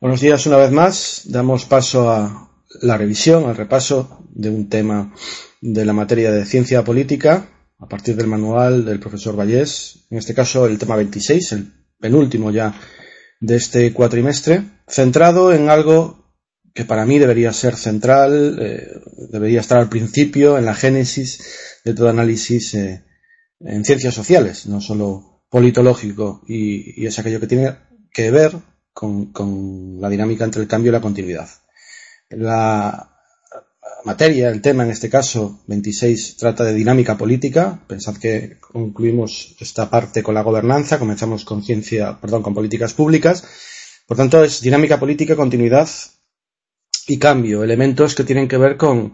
Buenos días una vez más. Damos paso a la revisión, al repaso de un tema de la materia de ciencia política a partir del manual del profesor Vallés. En este caso el tema 26, el penúltimo ya de este cuatrimestre, centrado en algo que para mí debería ser central, debería estar al principio, en la génesis de todo análisis en ciencias sociales, no solo politológico, y es aquello que tiene que ver con la dinámica entre el cambio y la continuidad. La materia, el tema en este caso 26, trata de dinámica política. Pensad que concluimos esta parte con la gobernanza, comenzamos con políticas públicas. Por tanto, es dinámica política, continuidad y cambio, elementos que tienen que ver con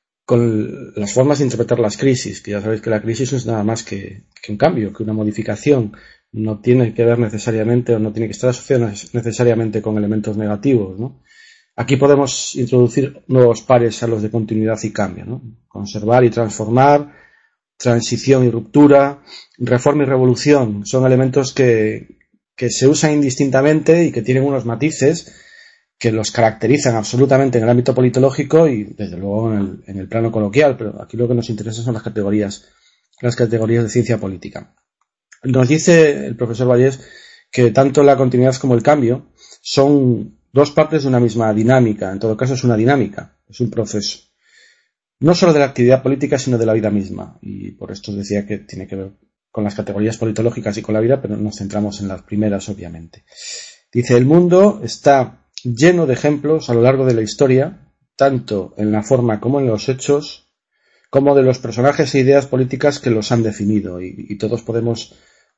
las formas de interpretar las crisis, que ya sabéis que la crisis no es nada más que un cambio, que una modificación. No tiene que ver necesariamente o no tiene que estar asociado necesariamente con elementos negativos, ¿no? Aquí podemos introducir nuevos pares a los de continuidad y cambio, ¿no? Conservar y transformar, transición y ruptura, reforma y revolución, son elementos que se usan indistintamente y que tienen unos matices que los caracterizan absolutamente en el ámbito politológico y desde luego en el plano coloquial, pero aquí lo que nos interesa son las categorías de ciencia política. Nos dice el profesor Vallés que tanto la continuidad como el cambio son dos partes de una misma dinámica. En todo caso es una dinámica, es un proceso. No solo de la actividad política, sino de la vida misma. Y por esto os decía que tiene que ver con las categorías politológicas y con la vida, pero nos centramos en las primeras, obviamente. Dice, el mundo está lleno de ejemplos a lo largo de la historia, tanto en la forma como en los hechos, como de los personajes e ideas políticas que los han definido. Y todos podemos,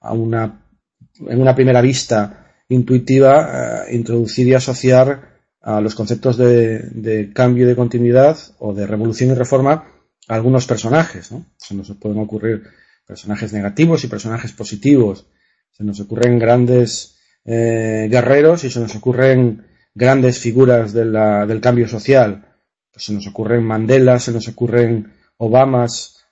en una primera vista intuitiva, introducir y asociar a los conceptos de cambio y de continuidad o de revolución y reforma a algunos personajes, ¿no? Se nos pueden ocurrir personajes negativos y personajes positivos. Se nos ocurren grandes guerreros y se nos ocurren grandes figuras del cambio social. Pues se nos ocurren Mandela, se nos ocurren Obamas,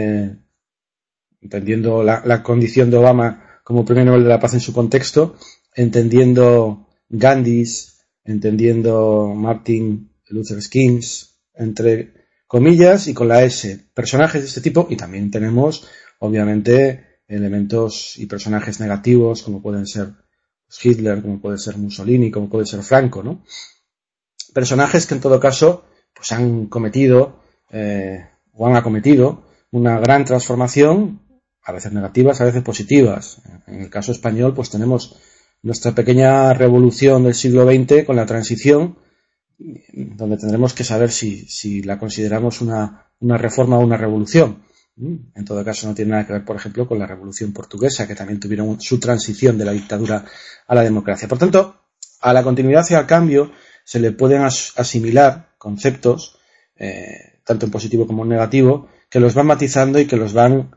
entendiendo la condición de Obama como Premio Nobel de la Paz en su contexto, entendiendo Gandhis, entendiendo Martin Luther King, entre comillas y con la S, personajes de este tipo, y también tenemos obviamente elementos y personajes negativos como pueden ser Hitler, como puede ser Mussolini, como puede ser Franco, ¿no? Personajes que en todo caso pues han cometido o han acometido una gran transformación, a veces negativas, a veces positivas. En el caso español, pues tenemos nuestra pequeña revolución del siglo XX con la transición, donde tendremos que saber si la consideramos una reforma o una revolución. En todo caso, no tiene nada que ver, por ejemplo, con la Revolución Portuguesa, que también tuvieron su transición de la dictadura a la democracia. Por tanto, a la continuidad y al cambio se le pueden asimilar conceptos tanto en positivo como en negativo, que los van matizando y que los van,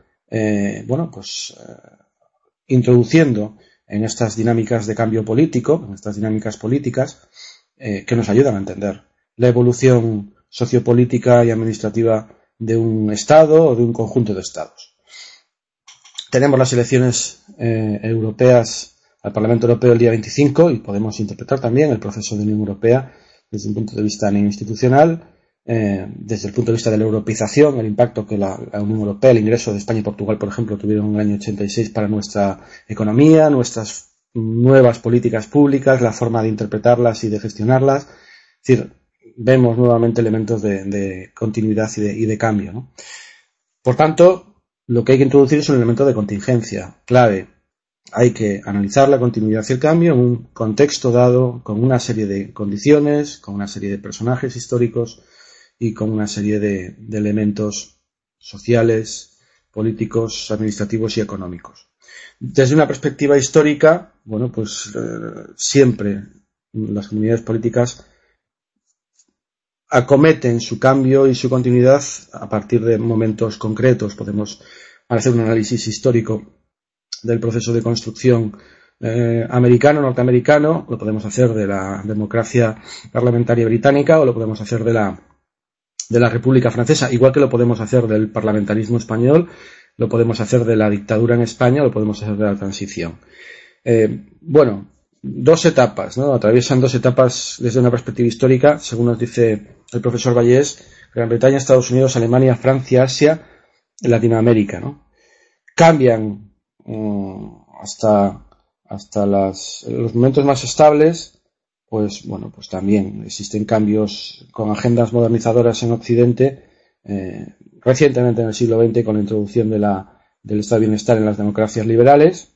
introduciendo en estas dinámicas de cambio político, en estas dinámicas políticas, que nos ayudan a entender la evolución sociopolítica y administrativa de un Estado o de un conjunto de Estados. Tenemos las elecciones europeas al Parlamento Europeo el día 25 y podemos interpretar también el proceso de Unión Europea desde un punto de vista institucional, desde el punto de vista de la europeización, el impacto que la Unión Europea, el ingreso de España y Portugal, por ejemplo, tuvieron en el año 86 para nuestra economía, nuestras nuevas políticas públicas, la forma de interpretarlas y de gestionarlas. Es decir, vemos nuevamente elementos de continuidad y de cambio, ¿no? Por tanto, lo que hay que introducir es un elemento de contingencia clave. Hay que analizar la continuidad y el cambio en un contexto dado, con una serie de condiciones, con una serie de personajes históricos y con una serie de elementos sociales, políticos, administrativos y económicos. Desde una perspectiva histórica, siempre las comunidades políticas acometen su cambio y su continuidad a partir de momentos concretos. Podemos hacer un análisis histórico del proceso de construcción norteamericano, lo podemos hacer de la democracia parlamentaria británica o lo podemos hacer de la República Francesa, igual que lo podemos hacer del parlamentarismo español, lo podemos hacer de la dictadura en España, lo podemos hacer de la transición. dos etapas, ¿no? Atraviesan dos etapas desde una perspectiva histórica, según nos dice el profesor Vallés: Gran Bretaña, Estados Unidos, Alemania, Francia, Asia, Latinoamérica, ¿no? Cambian hasta los momentos más estables. Pues bueno, pues también existen cambios con agendas modernizadoras en Occidente, recientemente en el siglo XX, con la introducción del estado de bienestar en las democracias liberales,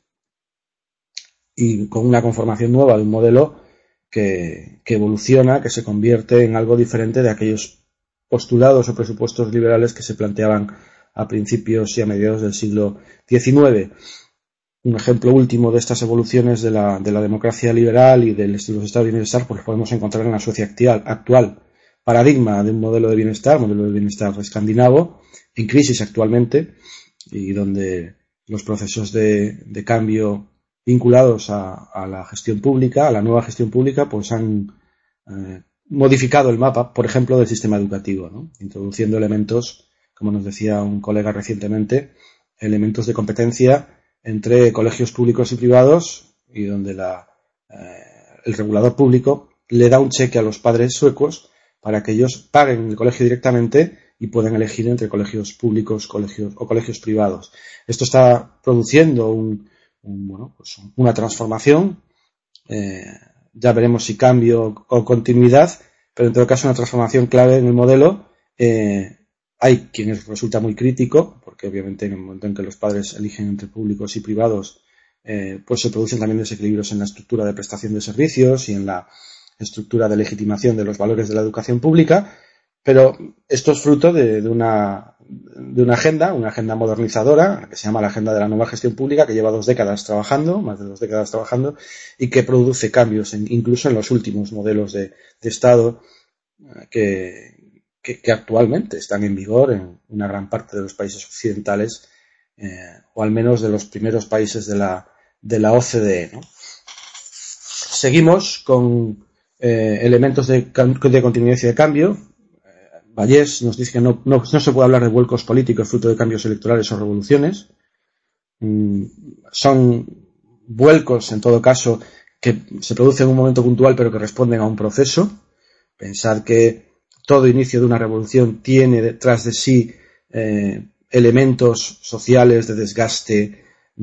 y con una conformación nueva de un modelo que evoluciona, que se convierte en algo diferente de aquellos postulados o presupuestos liberales que se planteaban a principios y a mediados del siglo XIX. Un ejemplo último de estas evoluciones de la democracia liberal y del estilo de estado de bienestar, pues podemos encontrar en la Suecia actual, paradigma de un modelo de bienestar escandinavo, en crisis actualmente, y donde los procesos de cambio vinculados a la gestión pública, a la nueva gestión pública, pues han modificado el mapa, por ejemplo, del sistema educativo, ¿no? Introduciendo elementos, como nos decía un colega recientemente, elementos de competencia entre colegios públicos y privados, y donde el regulador público le da un cheque a los padres suecos para que ellos paguen el colegio directamente y puedan elegir entre colegios públicos o colegios privados. Esto está produciendo una transformación, ya veremos si cambio o continuidad, pero en todo caso una transformación clave en el modelo. Hay quienes resulta muy crítico, porque obviamente en el momento en que los padres eligen entre públicos y privados, pues se producen también desequilibrios en la estructura de prestación de servicios y en la estructura de legitimación de los valores de la educación pública, pero esto es fruto de una agenda modernizadora, que se llama la agenda de la nueva gestión pública, que lleva más de 2 décadas trabajando, y que produce cambios incluso en los últimos modelos de Estado que actualmente están en vigor en una gran parte de los países occidentales, o al menos de los primeros países de la OCDE, ¿no? Seguimos con elementos de continuidad y de cambio. Vallés nos dice que no se puede hablar de vuelcos políticos fruto de cambios electorales o revoluciones. Son vuelcos, en todo caso, que se producen en un momento puntual pero que responden a un proceso. Pensar que todo inicio de una revolución tiene detrás de sí elementos sociales de desgaste,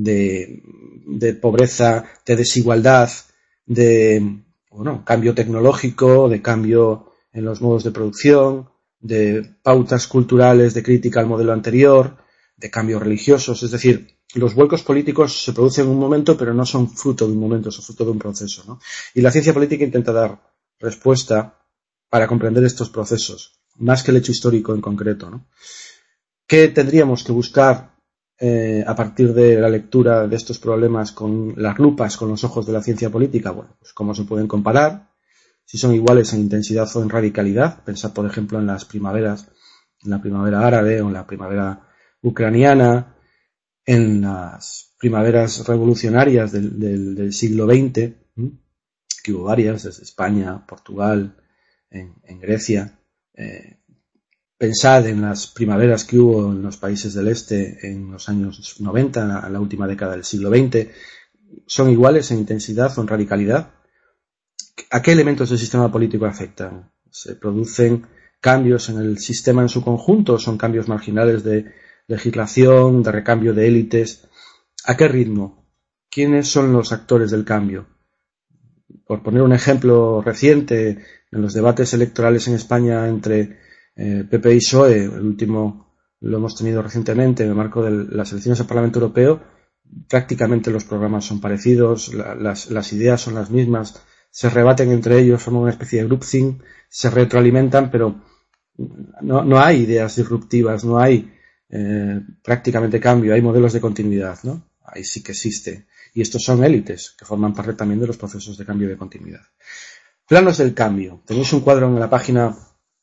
de pobreza, de desigualdad, de cambio tecnológico, de cambio en los modos de producción, de pautas culturales de crítica al modelo anterior, de cambios religiosos. Es decir, los vuelcos políticos se producen en un momento, pero no son fruto de un momento, son fruto de un proceso, ¿no? Y la ciencia política intenta dar respuesta para comprender estos procesos, más que el hecho histórico en concreto, ¿no? ¿Qué tendríamos que buscar a partir de la lectura de estos problemas con las lupas, con los ojos de la ciencia política? Bueno, pues cómo se pueden comparar, si son iguales en intensidad o en radicalidad. Pensad, por ejemplo, en las primaveras, en la primavera árabe o en la primavera ucraniana, en las primaveras revolucionarias del siglo XX, que hubo varias, desde España, Portugal, en Grecia. Pensad en las primaveras que hubo en los países del este en los años 90, en la última década del siglo XX. ¿Son iguales en intensidad o en radicalidad? ¿A qué elementos del sistema político afectan? ¿Se producen cambios en el sistema en su conjunto? ¿Son cambios marginales de legislación, de recambio de élites? ¿A qué ritmo? ¿Quiénes son los actores del cambio? Por poner un ejemplo reciente, en los debates electorales en España entre PP y PSOE, el último lo hemos tenido recientemente en el marco de las elecciones al Parlamento Europeo, prácticamente los programas son parecidos, las ideas son las mismas, se rebaten entre ellos, forman una especie de groupthink, se retroalimentan, pero no hay ideas disruptivas, no hay prácticamente cambio, hay modelos de continuidad, ¿no? Ahí sí que existe. Y estos son élites que forman parte también de los procesos de cambio y de continuidad. Planos del cambio. Tenéis un cuadro en la página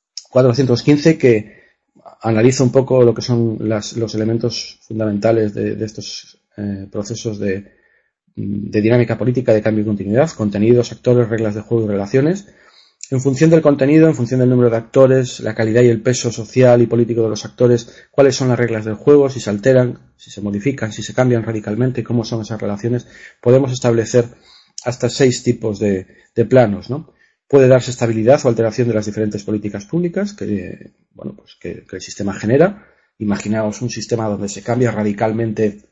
415 que analiza un poco lo que son los elementos fundamentales de estos procesos de dinámica política de cambio y continuidad: contenidos, actores, reglas de juego y relaciones. En función del contenido, en función del número de actores, la calidad y el peso social y político de los actores, cuáles son las reglas del juego, si se alteran, si se modifican, si se cambian radicalmente, cómo son esas relaciones, podemos establecer hasta 6 tipos de planos, ¿no? Puede darse estabilidad o alteración de las diferentes políticas públicas que el sistema genera. Imaginaos un sistema donde se cambia radicalmente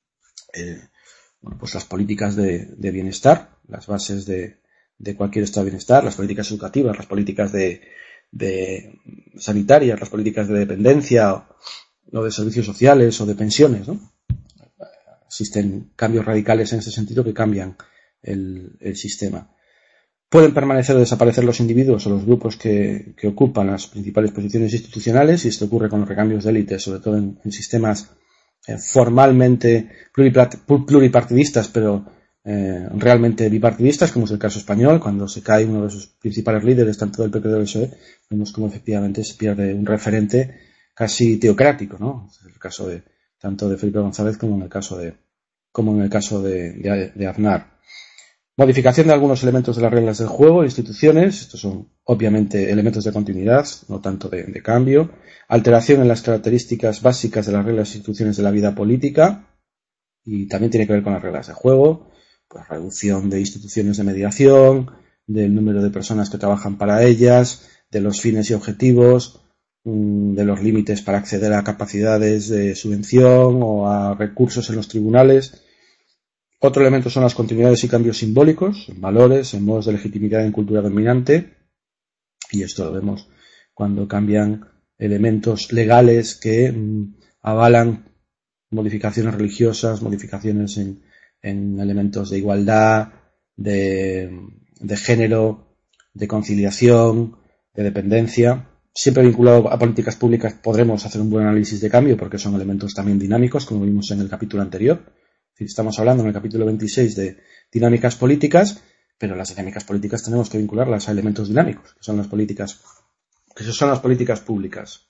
las políticas de bienestar, las bases de cualquier estado de bienestar, las políticas educativas, las políticas de sanitarias, las políticas de dependencia o de servicios sociales o de pensiones, ¿no? Existen cambios radicales en ese sentido que cambian el sistema. Pueden permanecer o desaparecer los individuos o los grupos que ocupan las principales posiciones institucionales, y esto ocurre con los recambios de élites, sobre todo en sistemas formalmente pluripartidistas, pero realmente bipartidistas, como es el caso español. Cuando se cae uno de sus principales líderes, tanto del PP como del PSOE, vemos como efectivamente se pierde un referente casi teocrático, ¿no? Es el caso tanto de Felipe González como en el caso de Aznar. Modificación de algunos elementos de las reglas del juego e instituciones. Estos son obviamente elementos de continuidad, no tanto de cambio. Alteración en las características básicas de las reglas e instituciones de la vida política, y también tiene que ver con las reglas de juego. Pues reducción de instituciones de mediación, del número de personas que trabajan para ellas, de los fines y objetivos, de los límites para acceder a capacidades de subvención o a recursos en los tribunales. Otro elemento son las continuidades y cambios simbólicos, en valores, en modos de legitimidad en cultura dominante, y esto lo vemos cuando cambian elementos legales que avalan modificaciones religiosas, modificaciones en elementos de igualdad, de género, de conciliación, de dependencia. Siempre vinculado a políticas públicas podremos hacer un buen análisis de cambio, porque son elementos también dinámicos, como vimos en el capítulo anterior. Estamos hablando en el capítulo 26 de dinámicas políticas, pero las dinámicas políticas tenemos que vincularlas a elementos dinámicos, que son las políticas públicas.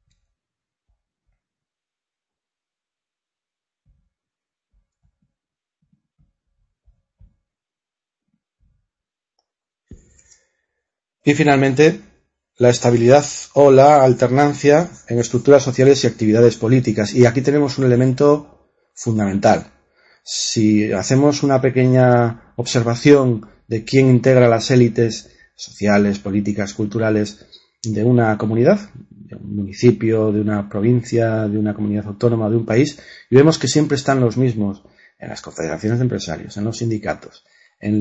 Y finalmente, la estabilidad o la alternancia en estructuras sociales y actividades políticas. Y aquí tenemos un elemento fundamental. Si hacemos una pequeña observación de quién integra las élites sociales, políticas, culturales de una comunidad, de un municipio, de una provincia, de una comunidad autónoma, de un país, y vemos que siempre están los mismos en las confederaciones de empresarios, en los sindicatos, en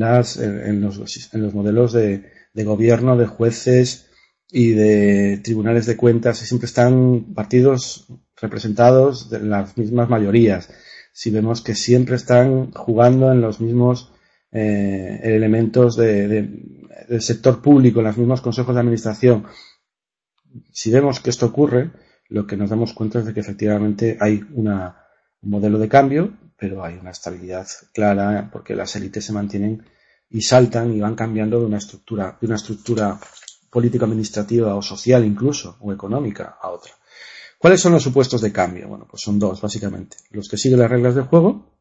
los modelos de gobierno, de jueces y de tribunales de cuentas. Siempre están partidos representados de las mismas mayorías. Si vemos que siempre están jugando en los mismos elementos del sector público, en los mismos consejos de administración. Si vemos que esto ocurre, lo que nos damos cuenta es de que efectivamente hay un modelo de cambio, pero hay una estabilidad clara, porque las élites se mantienen y saltan y van cambiando de una estructura político-administrativa o social incluso, o económica, a otra. ¿Cuáles son los supuestos de cambio? Bueno, pues son dos, básicamente. Los que siguen las reglas del juego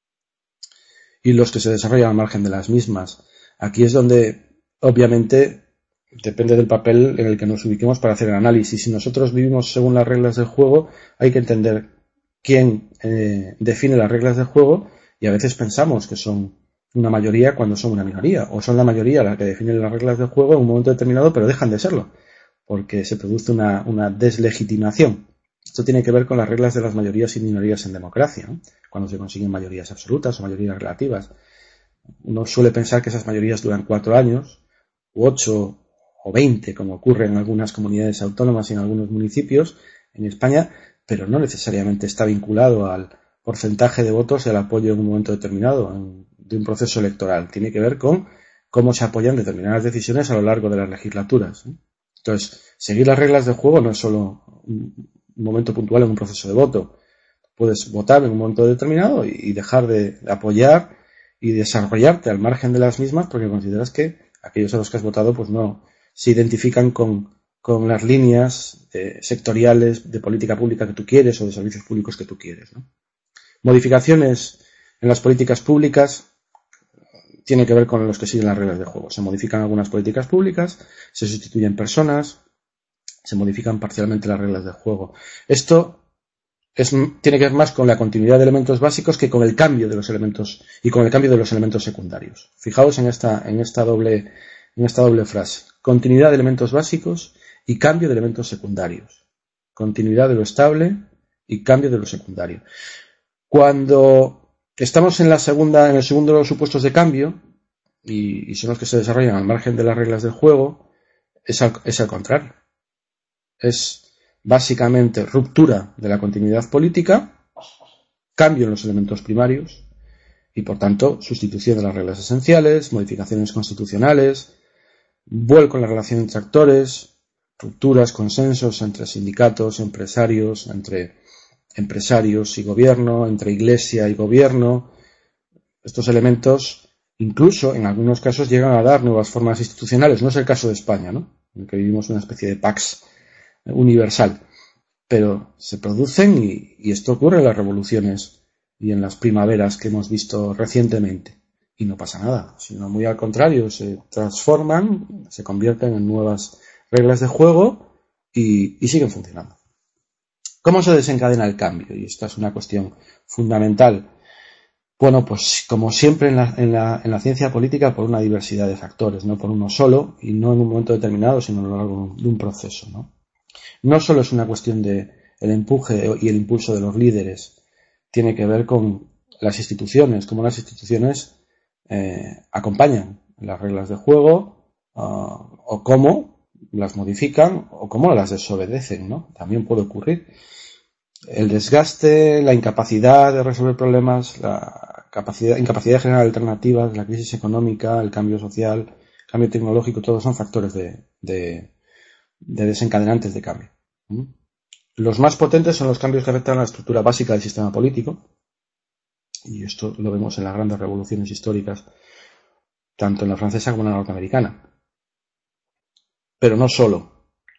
y los que se desarrollan al margen de las mismas. Aquí es donde, obviamente, depende del papel en el que nos ubiquemos para hacer el análisis. Si nosotros vivimos según las reglas del juego, hay que entender quién define las reglas del juego, y a veces pensamos que son una mayoría cuando son una minoría, o son la mayoría la que define las reglas del juego en un momento determinado, pero dejan de serlo, porque se produce una deslegitimación. Esto tiene que ver con las reglas de las mayorías y minorías en democracia, ¿no? Cuando se consiguen mayorías absolutas o mayorías relativas. Uno suele pensar que esas mayorías duran 4 años, u 8 o 20, como ocurre en algunas comunidades autónomas y en algunos municipios en España, pero no necesariamente está vinculado al porcentaje de votos y al apoyo en un momento determinado de un proceso electoral. Tiene que ver con cómo se apoyan determinadas decisiones a lo largo de las legislaturas. Entonces, seguir las reglas del juego no es solo un momento puntual en un proceso de voto. Puedes votar en un momento determinado y dejar de apoyar y desarrollarte al margen de las mismas porque consideras que aquellos a los que has votado pues no se identifican con las líneas sectoriales de política pública que tú quieres o de servicios públicos que tú quieres, ¿no? Modificaciones en las políticas públicas tiene que ver con los que siguen las reglas de juego. Se modifican algunas políticas públicas, se sustituyen personas, se modifican parcialmente las reglas del juego. Esto tiene que ver más con la continuidad de elementos básicos que con el cambio de los elementos y con el cambio de los elementos secundarios. Fijaos en esta doble frase. Continuidad de elementos básicos y cambio de elementos secundarios. Continuidad de lo estable y cambio de lo secundario. Cuando estamos en el segundo de los supuestos de cambio, y son los que se desarrollan al margen de las reglas del juego, es al contrario. Es básicamente ruptura de la continuidad política, cambio en los elementos primarios y, por tanto, sustitución de las reglas esenciales, modificaciones constitucionales, vuelco en la relación entre actores, rupturas, consensos entre sindicatos, empresarios, entre empresarios y gobierno, entre iglesia y gobierno. Estos elementos, incluso en algunos casos, llegan a dar nuevas formas institucionales. No es el caso de España, ¿no?, en el que vivimos una especie de pax universal, pero se producen y esto ocurre en las revoluciones y en las primaveras que hemos visto recientemente, y no pasa nada, sino muy al contrario, se transforman, se convierten en nuevas reglas de juego y siguen funcionando. ¿Cómo se desencadena el cambio? Y esta es una cuestión fundamental. Bueno, pues como siempre en la ciencia política, por una diversidad de factores, no por uno solo y no en un momento determinado, sino a lo largo de un proceso, ¿no? No solo es una cuestión de el empuje y el impulso de los líderes, tiene que ver con las instituciones, cómo las instituciones acompañan las reglas de juego, o cómo las modifican o cómo las desobedecen, ¿no? También puede ocurrir. El desgaste, la incapacidad de resolver problemas, la incapacidad de generar alternativas, la crisis económica, el cambio social, el cambio tecnológico, todos son factores de desencadenantes de cambio. Los más potentes son los cambios que afectan a la estructura básica del sistema político, y esto lo vemos en las grandes revoluciones históricas, tanto en la francesa como en la norteamericana. Pero no solo.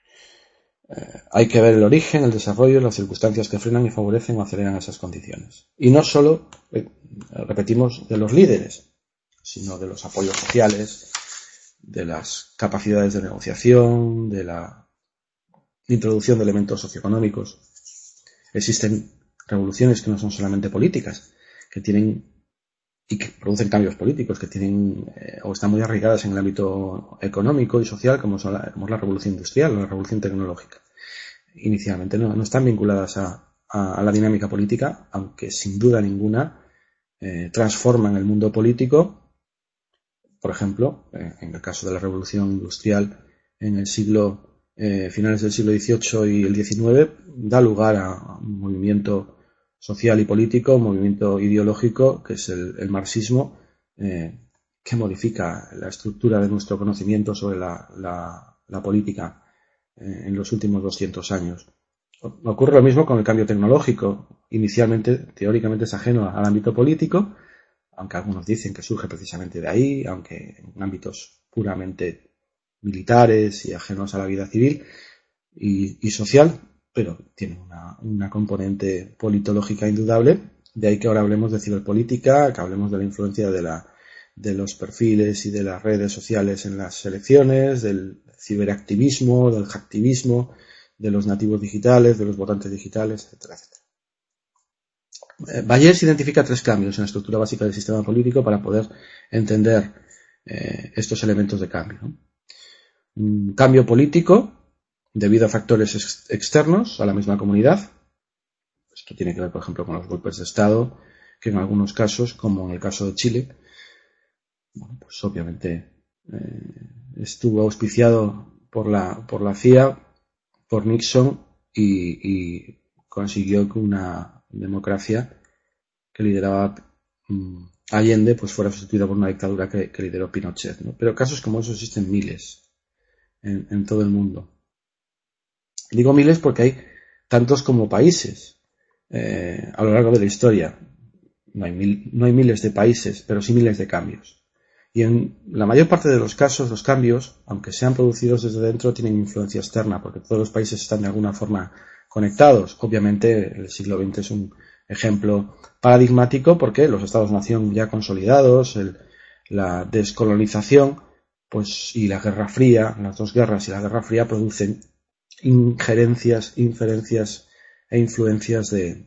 Hay que ver el origen, el desarrollo, las circunstancias que frenan y favorecen o aceleran esas condiciones. Y no solo, repetimos, de los líderes, sino de los apoyos sociales, de las capacidades de negociación, de la introducción de elementos socioeconómicos. Existen revoluciones que no son solamente políticas, que tienen y que producen cambios políticos, que tienen o están muy arraigadas en el ámbito económico y social, como es la revolución industrial o la revolución tecnológica. Inicialmente no están vinculadas a la dinámica política, aunque sin duda ninguna transforman el mundo político. Por ejemplo, en el caso de la revolución industrial en el finales del siglo XVIII y el XIX, da lugar a un movimiento social y político, un movimiento ideológico que es el marxismo, que modifica la estructura de nuestro conocimiento sobre la política en los últimos 200 años. Ocurre lo mismo con el cambio tecnológico. Inicialmente, teóricamente, es ajeno al ámbito político, aunque algunos dicen que surge precisamente de ahí, aunque en ámbitos puramente militares y ajenos a la vida civil y social, pero tiene una componente politológica indudable. De ahí que ahora hablemos de ciberpolítica, que hablemos de la influencia de los perfiles y de las redes sociales en las elecciones, del ciberactivismo, del hacktivismo, de los nativos digitales, de los votantes digitales, etcétera, etcétera. Bayes identifica 3 cambios en la estructura básica del sistema político para poder entender estos elementos de cambio, ¿no? Un cambio político debido a factores externos a la misma comunidad. Esto tiene que ver, por ejemplo, con los golpes de Estado, que en algunos casos, como en el caso de Chile, bueno, pues obviamente estuvo auspiciado por la CIA, por Nixon, y consiguió que una democracia que lideraba Allende pues fuera sustituida por una dictadura que lideró Pinochet, ¿no? Pero casos como esos existen miles en todo el mundo. Digo miles porque hay tantos como países a lo largo de la historia. No hay miles de países, pero sí miles de cambios. Y en la mayor parte de los casos, los cambios, aunque sean producidos desde dentro, tienen influencia externa, porque todos los países están de alguna forma conectados. Obviamente, el siglo XX es un ejemplo paradigmático porque los estados-nación ya consolidados, la descolonización, pues, y la Guerra Fría, las dos guerras y la Guerra Fría producen injerencias, inferencias e influencias de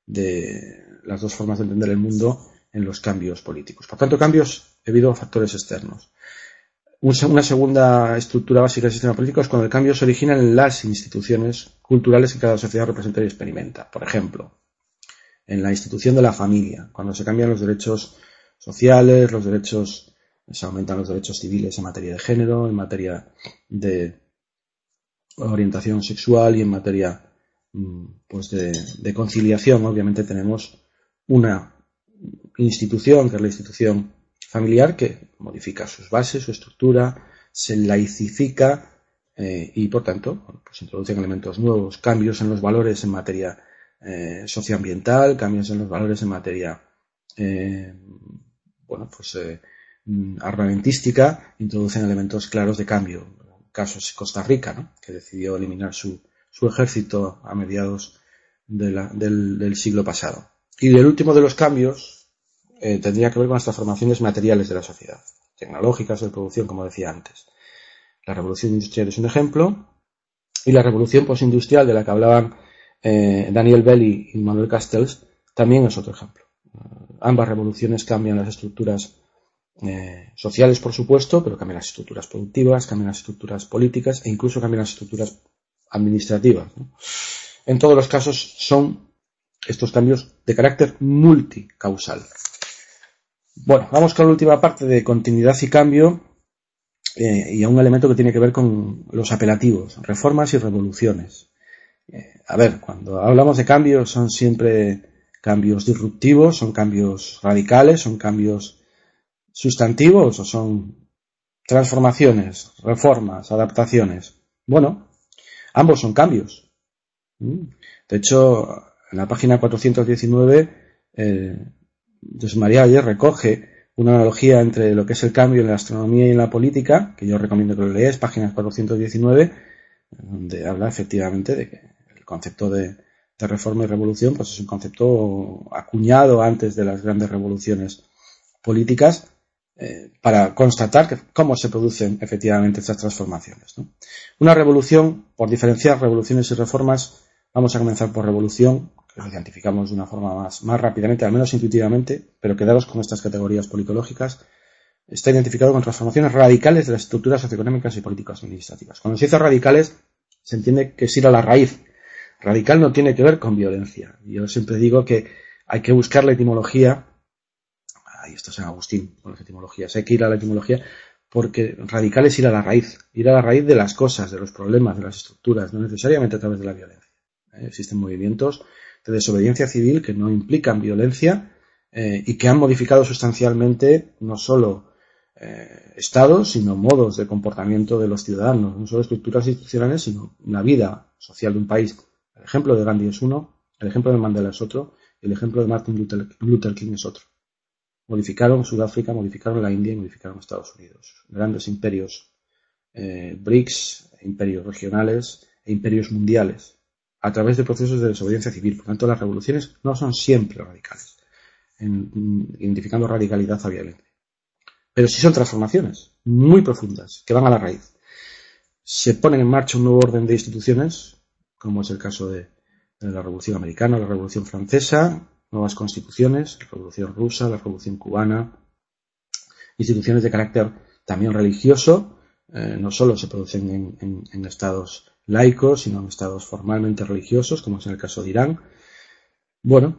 de las dos formas de entender el mundo en los cambios políticos. Por tanto, cambios debido a factores externos. Una segunda estructura básica del sistema político es cuando el cambio se origina en las instituciones culturales que cada sociedad representa y experimenta. Por ejemplo, en la institución de la familia, cuando se cambian los derechos sociales, se aumentan los derechos civiles en materia de género, en materia de orientación sexual y en materia pues de conciliación. Obviamente tenemos una institución, que es la institución familiar, que modifica sus bases, su estructura, se laicifica y por tanto pues introducen elementos nuevos, cambios en los valores en materia socioambiental, cambios en los valores en materia armamentística, introducen elementos claros de cambio. El caso es Costa Rica, ¿no?, que decidió eliminar su ejército a mediados del siglo pasado. Y el último de los cambios tendría que ver con las transformaciones materiales de la sociedad, tecnológicas de producción, como decía antes. La revolución industrial es un ejemplo, y la revolución postindustrial de la que hablaban Daniel Belli y Manuel Castells también es otro ejemplo. Ambas revoluciones cambian las estructuras sociales, por supuesto, pero cambian las estructuras productivas, cambian las estructuras políticas e incluso cambian las estructuras administrativas, ¿no? En todos los casos son estos cambios de carácter multicausal. Bueno, vamos con la última parte de continuidad y cambio y a un elemento que tiene que ver con los apelativos, reformas y revoluciones. Cuando hablamos de cambios son siempre cambios disruptivos, son cambios radicales, son cambios sustantivos o son transformaciones, reformas, adaptaciones. Bueno, ambos son cambios. De hecho, en la página 419 José María Valle recoge una analogía entre lo que es el cambio en la astronomía y en la política, que yo recomiendo que lo leáis, página 419, donde habla efectivamente de que el concepto de reforma y revolución pues es un concepto acuñado antes de las grandes revoluciones políticas para constatar cómo se producen efectivamente estas transformaciones, ¿no? Una revolución, por diferenciar revoluciones y reformas, vamos a comenzar por revolución, que lo identificamos de una forma más rápidamente, al menos intuitivamente, pero quedaros con estas categorías politológicas. Está identificado con transformaciones radicales de las estructuras socioeconómicas y políticas administrativas. Cuando se dice radicales, se entiende que es ir a la raíz. Radical no tiene que ver con violencia. Yo siempre digo que hay que buscar la etimología. Ahí está San Agustín con las etimologías. Hay que ir a la etimología porque radical es ir a la raíz de las cosas, de los problemas, de las estructuras, no necesariamente a través de la violencia. Existen movimientos de desobediencia civil que no implican violencia y que han modificado sustancialmente no solo estados, sino modos de comportamiento de los ciudadanos, no solo estructuras institucionales, sino la vida social de un país. El ejemplo de Gandhi es uno, el ejemplo de Mandela es otro, y el ejemplo de Martin Luther King es otro. Modificaron Sudáfrica, modificaron la India y modificaron Estados Unidos. Grandes imperios BRICS, imperios regionales e imperios mundiales, a través de procesos de desobediencia civil. Por tanto, las revoluciones no son siempre radicales, identificando radicalidad a violencia. Pero sí son transformaciones muy profundas, que van a la raíz. Se ponen en marcha un nuevo orden de instituciones, como es el caso de la Revolución Americana, la Revolución Francesa, nuevas constituciones, la Revolución Rusa, la Revolución Cubana, instituciones de carácter también religioso, no solo se producen en estados laicos, sino en estados formalmente religiosos, como es en el caso de Irán. Bueno,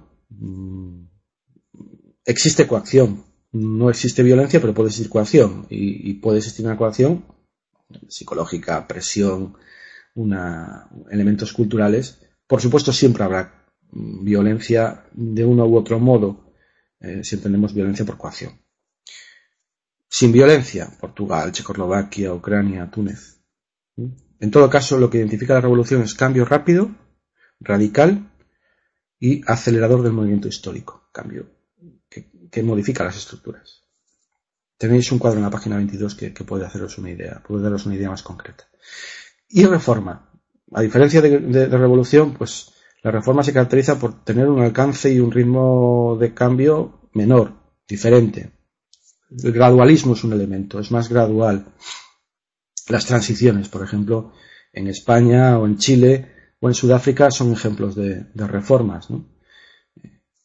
existe coacción, no existe violencia, pero puede existir coacción, y puede existir una coacción psicológica, presión, elementos culturales. Por supuesto, siempre habrá violencia de uno u otro modo, si entendemos violencia por coacción. Sin violencia, Portugal, Checoslovaquia, Ucrania, Túnez. En todo caso, lo que identifica la revolución es cambio rápido, radical y acelerador del movimiento histórico. Cambio que modifica las estructuras. Tenéis un cuadro en la página 22 que puede daros una idea más concreta. Y reforma. A diferencia de revolución, pues la reforma se caracteriza por tener un alcance y un ritmo de cambio menor, diferente. El gradualismo es un elemento, es más gradual. Las transiciones, por ejemplo, en España o en Chile o en Sudáfrica son ejemplos de reformas, ¿no?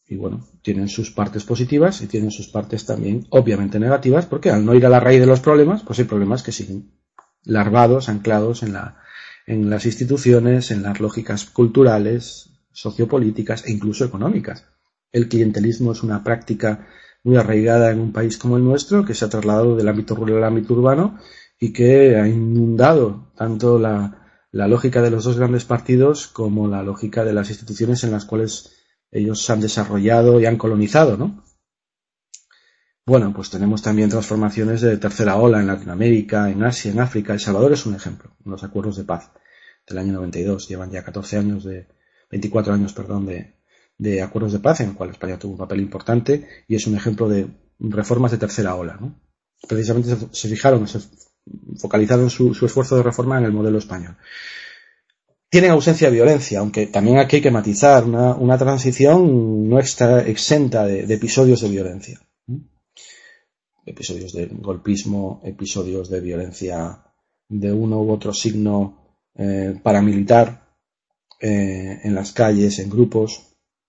Y bueno, tienen sus partes positivas y tienen sus partes también obviamente negativas, porque al no ir a la raíz de los problemas, pues hay problemas que siguen larvados, anclados en las instituciones, en las lógicas culturales, sociopolíticas e incluso económicas. El clientelismo es una práctica muy arraigada en un país como el nuestro, que se ha trasladado del ámbito rural al ámbito urbano y que ha inundado tanto la lógica de los dos grandes partidos como la lógica de las instituciones en las cuales ellos se han desarrollado y han colonizado, ¿no? Bueno, pues tenemos también transformaciones de tercera ola en Latinoamérica, en Asia, en África. El Salvador es un ejemplo. Los acuerdos de paz del año 92 llevan ya 24 años, de acuerdos de paz en el cual España tuvo un papel importante y es un ejemplo de reformas de tercera ola, ¿no? Precisamente se focalizaron su esfuerzo de reforma en el modelo español. Tienen ausencia de violencia, aunque también aquí hay que matizar. Una transición no está exenta de episodios de violencia. Episodios de golpismo, episodios de violencia de uno u otro signo paramilitar en las calles, en grupos.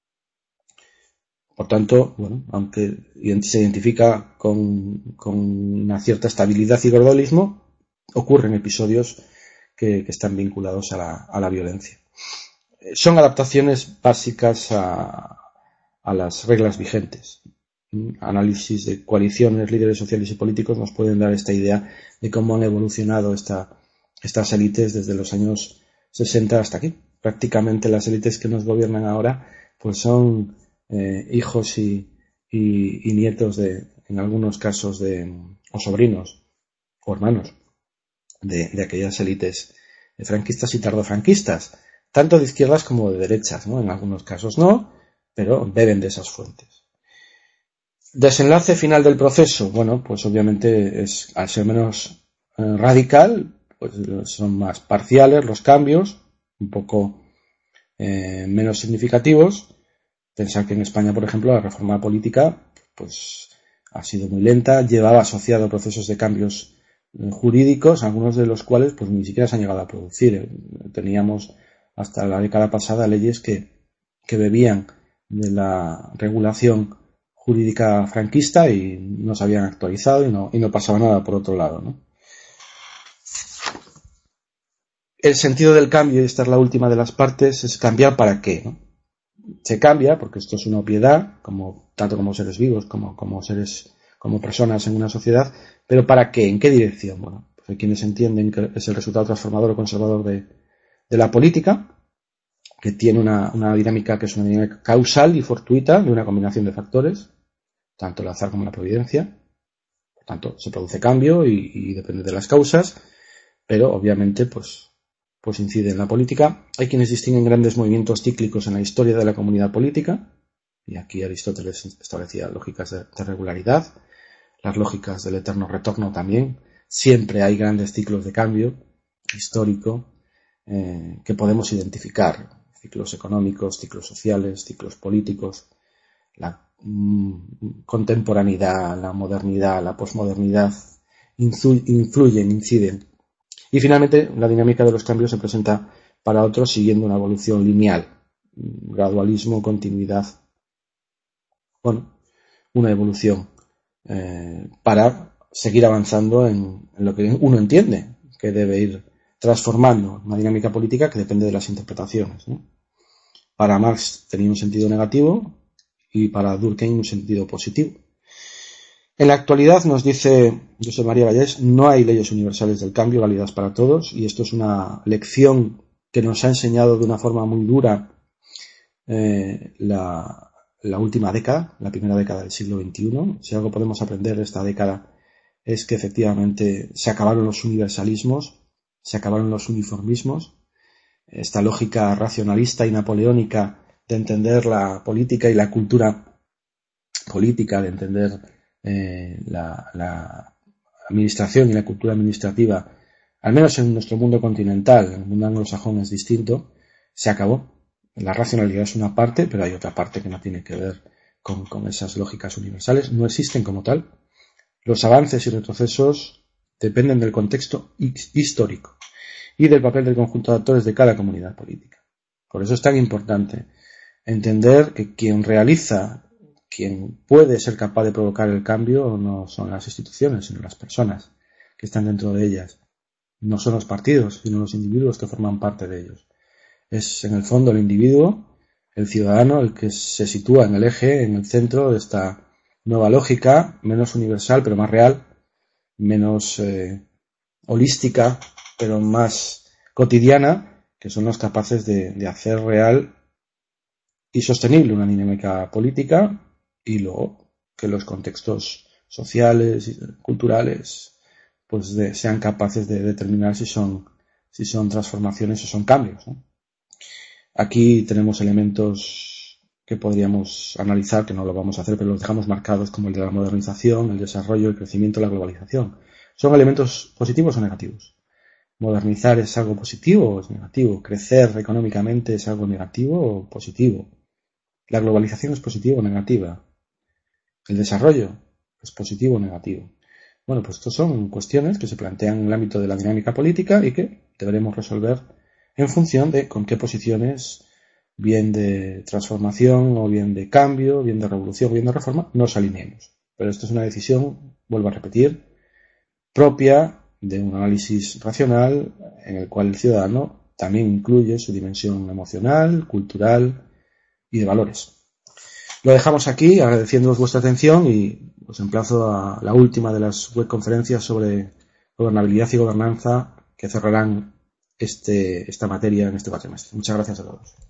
Por tanto, bueno, aunque se identifica con una cierta estabilidad y gradualismo, ocurren episodios que están vinculados a la violencia. Son adaptaciones básicas a las reglas vigentes. Análisis de coaliciones, líderes sociales y políticos nos pueden dar esta idea de cómo han evolucionado estas élites desde los años 60 hasta aquí. Prácticamente las élites que nos gobiernan ahora pues son hijos y nietos en algunos casos o sobrinos o hermanos de aquellas élites franquistas y tardofranquistas, tanto de izquierdas como de derechas, ¿no? En algunos casos no, pero beben de esas fuentes. Desenlace final del proceso, bueno, pues obviamente al ser menos radical, pues son más parciales los cambios, un poco menos significativos. Pensar que en España, por ejemplo, la reforma política pues ha sido muy lenta, llevaba asociado procesos de cambios jurídicos, algunos de los cuales pues ni siquiera se han llegado a producir. Teníamos hasta la década pasada leyes que bebían de la regulación jurídica franquista y no se habían actualizado y no pasaba nada por otro lado, ¿no? El sentido del cambio, y esta es la última de las partes, es cambiar para qué, ¿no? Se cambia porque esto es una obviedad, tanto como seres vivos como personas en una sociedad, pero ¿para qué? ¿En qué dirección? Bueno, pues hay quienes entienden que es el resultado transformador o conservador de la política, que tiene una dinámica que es una dinámica causal y fortuita de una combinación de factores, tanto el azar como la providencia. Por tanto, se produce cambio y depende de las causas, pero obviamente pues incide en la política. Hay quienes distinguen grandes movimientos cíclicos en la historia de la comunidad política, y aquí Aristóteles establecía lógicas de regularidad, las lógicas del eterno retorno también. Siempre hay grandes ciclos de cambio histórico que podemos identificar, ciclos económicos, ciclos sociales, ciclos políticos, la contemporaneidad, la modernidad, la posmodernidad influyen, inciden. Y finalmente, la dinámica de los cambios se presenta para otros siguiendo una evolución lineal, gradualismo, continuidad, bueno, una evolución para seguir avanzando en lo que uno entiende que debe ir transformando una dinámica política que depende de las interpretaciones, ¿no? Para Marx tenía un sentido negativo y para Durkheim un sentido positivo. En la actualidad, nos dice Josep María Vallès, no hay leyes universales del cambio válidas para todos, y esto es una lección que nos ha enseñado de una forma muy dura la última década, la primera década del siglo XXI. Si algo podemos aprender de esta década es que efectivamente se acabaron los universalismos, se acabaron los uniformismos, esta lógica racionalista y napoleónica de entender la política y la cultura política, de entender la administración y la cultura administrativa, al menos en nuestro mundo continental, en el mundo anglosajón es distinto, se acabó. La racionalidad es una parte, pero hay otra parte que no tiene que ver con esas lógicas universales, no existen como tal. Los avances y retrocesos dependen del contexto histórico y del papel del conjunto de actores de cada comunidad política. Por eso es tan importante entender que quien puede ser capaz de provocar el cambio no son las instituciones, sino las personas que están dentro de ellas. No son los partidos, sino los individuos que forman parte de ellos. Es en el fondo el individuo, el ciudadano, el que se sitúa en el eje, en el centro de esta nueva lógica, menos universal pero más real, menos holística pero más cotidiana, que son los capaces de hacer real y sostenible una dinámica política, y luego que los contextos sociales y culturales pues sean capaces de determinar si son transformaciones o son cambios, ¿no? Aquí tenemos elementos que podríamos analizar, que no lo vamos a hacer, pero los dejamos marcados, como el de la modernización, el desarrollo, el crecimiento, la globalización. ¿Son elementos positivos o negativos? ¿Modernizar es algo positivo o es negativo? ¿Crecer económicamente es algo negativo o positivo? ¿La globalización es positiva o negativa? ¿El desarrollo es positivo o negativo? Bueno, pues estas son cuestiones que se plantean en el ámbito de la dinámica política y que deberemos resolver en función de con qué posiciones, bien de transformación o bien de cambio, bien de revolución o bien de reforma, nos alineemos. Pero esto es una decisión, vuelvo a repetir, propia de un análisis racional en el cual el ciudadano también incluye su dimensión emocional, cultural y de valores. Lo dejamos aquí, agradeciéndoos vuestra atención, y os emplazo a la última de las webconferencias sobre gobernabilidad y gobernanza que cerrarán esta materia en este cuatrimestre. Muchas gracias a todos.